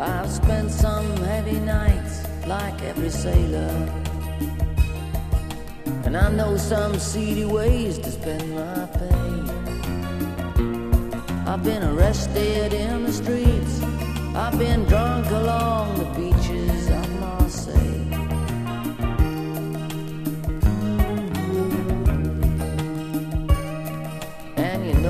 I've spent some heavy nights like every sailor, and I know some seedy ways to spend my pay. I've been arrested in the streets, I've been drunk along the beach,